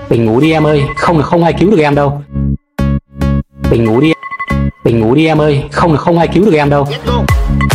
Mình ngủ đi em ơi, không ai cứu được em đâu. Mình ngủ đi em ơi, không ai cứu được em đâu.